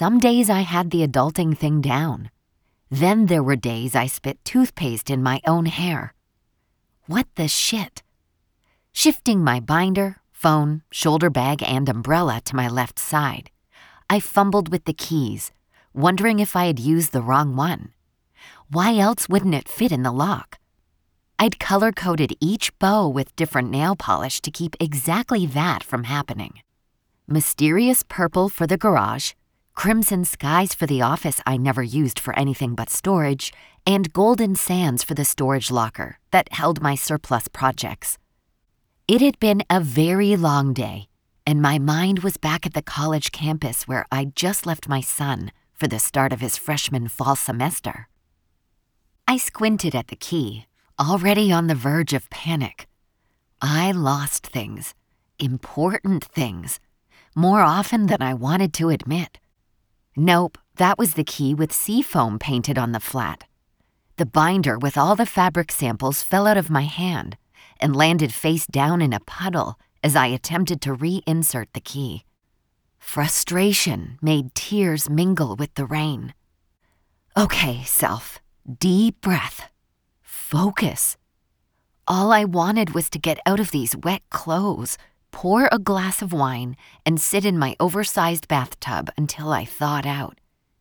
some days I had the adulting thing down. Then there were days I spit toothpaste in my own hair. What the shit? Shifting my binder, phone, shoulder bag, and umbrella to my left side, I fumbled with the keys, wondering if I had used the wrong one. Why else wouldn't it fit in the lock? I'd color-coded each bow with different nail polish to keep exactly that from happening. Mysterious purple for the garage, crimson skies for the office I never used for anything but storage, and golden sands for the storage locker that held my surplus projects. It had been a very long day, and my mind was back at the college campus where I'd just left my son for the start of his freshman fall semester. I squinted at the key, already on the verge of panic. I lost things, important things, more often than I wanted to admit. Nope, that was the key with seafoam painted on the flat. The binder with all the fabric samples fell out of my hand and landed face down in a puddle as I attempted to reinsert the key. Frustration made tears mingle with the rain. Okay, self, deep breath. Focus. All I wanted was to get out of these wet clothes, pour a glass of wine, and sit in my oversized bathtub until I thawed out.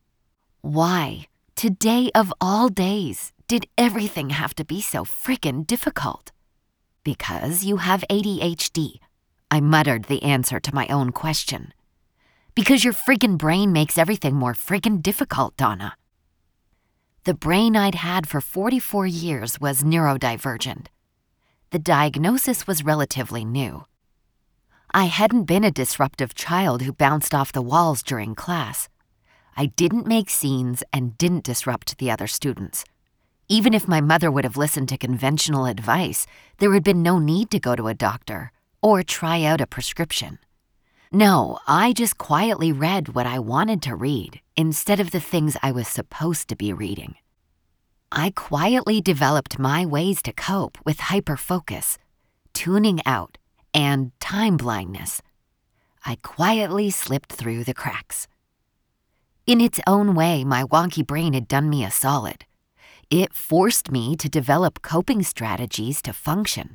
Why, today of all days, did everything have to be so frickin' difficult? Because you have ADHD, I muttered the answer to my own question. Because your friggin' brain makes everything more friggin' difficult, Donna. The brain I'd had for 44 years was neurodivergent. The diagnosis was relatively new. I hadn't been a disruptive child who bounced off the walls during class. I didn't make scenes and didn't disrupt the other students. Even if my mother would have listened to conventional advice, there had been no need to go to a doctor or try out a prescription. No, I just quietly read what I wanted to read instead of the things I was supposed to be reading. I quietly developed my ways to cope with hyperfocus, tuning out, and time blindness. I quietly slipped through the cracks. In its own way, my wonky brain had done me a solid. It forced me to develop coping strategies to function.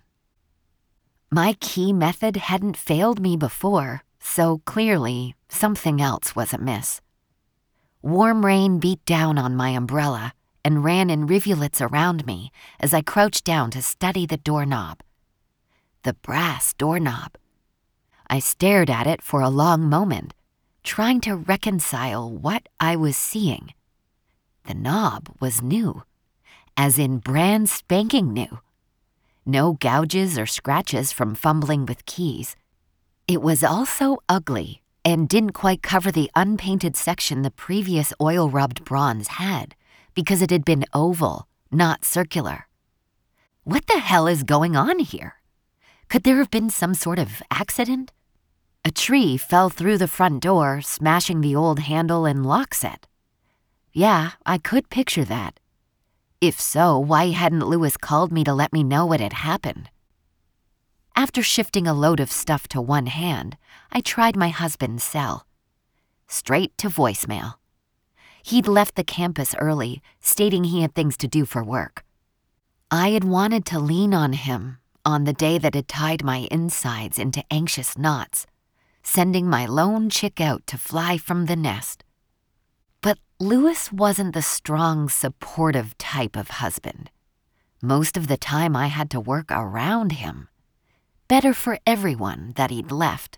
My key method hadn't failed me before, so clearly something else was amiss. Warm rain beat down on my umbrella and ran in rivulets around me as I crouched down to study the doorknob. The brass doorknob. I stared at it for a long moment, trying to reconcile what I was seeing. The knob was new, as in brand spanking new. No gouges or scratches from fumbling with keys. It was also ugly and didn't quite cover the unpainted section the previous oil-rubbed bronze had because it had been oval, not circular. What the hell is going on here? Could there have been some sort of accident? A tree fell through the front door, smashing the old handle and lock set. Yeah, I could picture that. If so, why hadn't Lewis called me to let me know what had happened? After shifting a load of stuff to one hand, I tried my husband's cell. Straight to voicemail. He'd left the campus early, stating he had things to do for work. I had wanted to lean on him on the day that had tied my insides into anxious knots, sending my lone chick out to fly from the nest. But Lewis wasn't the strong, supportive type of husband. Most of the time I had to work around him. Better for everyone that he'd left.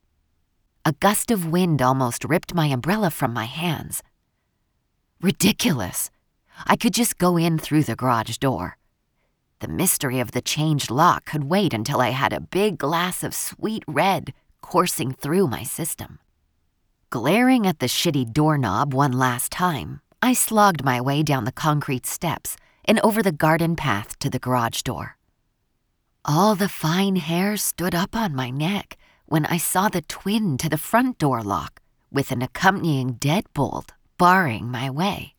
A gust of wind almost ripped my umbrella from my hands. Ridiculous. I could just go in through the garage door. The mystery of the changed lock could wait until I had a big glass of sweet red coursing through my system. Glaring at the shitty doorknob one last time, I slogged my way down the concrete steps and over the garden path to the garage door. All the fine hair stood up on my neck when I saw the twin to the front door lock with an accompanying deadbolt barring my way.